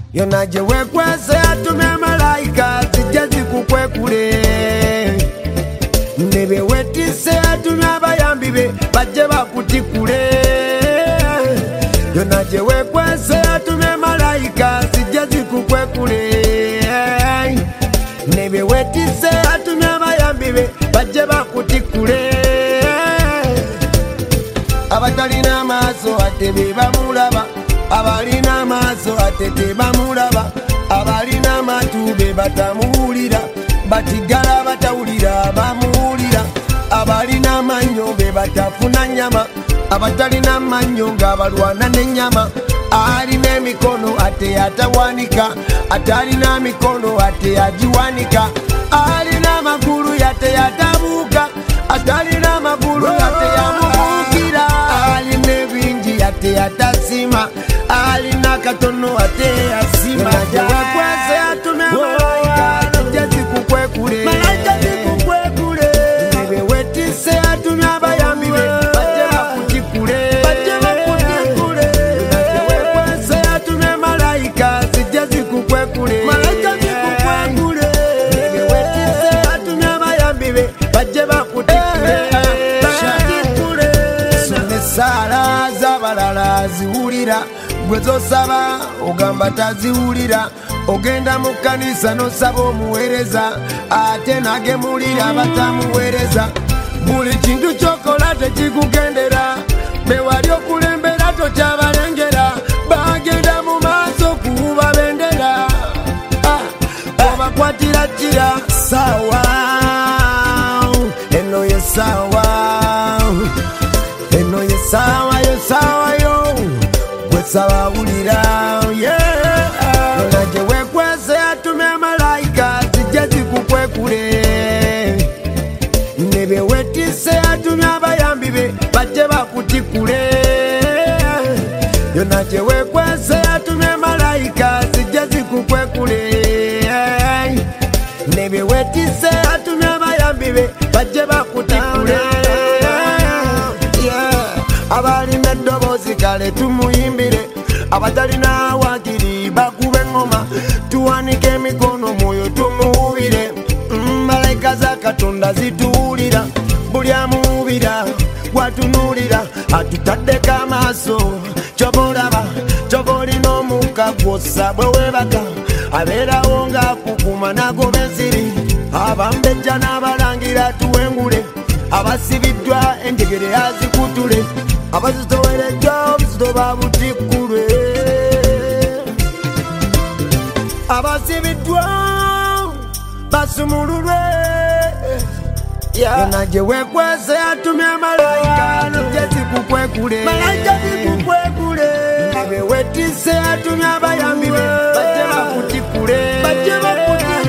yona gye weekwese atumya malayika zijja zikukwekule ne bye weetisse atumya abayambi be bajje bakutikule yona gye weekwese atumya malayika zijja zikukwekule ne bye weetisse atumya abayambi be bajje bakutikule abatalina maaso ate be bamulaba abalina maaso ate tebamulaba abalina amatu be batamuwulira batigala batawulira bamuwulira abalina amannyo be batafuna nnyama abatalina amannyo nga balwana n'ennyama alina emikono ate atawanika atalina mikono ate agiwanika alina amagulu yate yatabuuka atalina amagulu yate yamubuukira alina ebingi yate yatasima alina katono ate asima wekwese atumya malayika zijja zikukwekule nebe weetisse atumya abayambi be bajje bakutikule wekwese atumya malayika zijja zikukwekule nebe weetisse atumya abayambi be bajje bakutikule Sala z'abalala ziwulira gwe zosaba ogamba taziwulira ogenda mu kkanisa nosaba omuweereza ate nagemulira batamuweereza buli kintu kyokola tekikugendera bewali okulembera tokyabalengera bagenda mu maaso kuwuba bendera obakwatira kira sawa eno ye sawa eno ye sawa yo gwe sawa wulira yona gye weekwese atumya malayika zijja zikukwekule ne bye weetisse atumya abayambi be bajje bakutikule yona gye weekwese atumya malayika zijja zikukwekule ne bye weetisse atumya abayambi be bajje bakutikule abalina eddoboozi kale tumuyimbire abatalina waakiri bakube engoma tuwanike emikono mwoyo tumuwubire malayika za katonda zituwulira buli amuwubira watunuulira atutaddeko amaaso kyoba olaba kyoba olina omukka gwossa bwe weebaka abeerawo ng'akukuma n'agoba ensiri abambejja n'abalangira tuwengule abasibiddwa enjegere yazikutule abazitowereddwa obuzito babutikkulwe abasibiddwa basumululwe yona gye weekwese atumya malayika zijja zikukwekule ne bye weetisse atumya abayambi be bajje bakutikule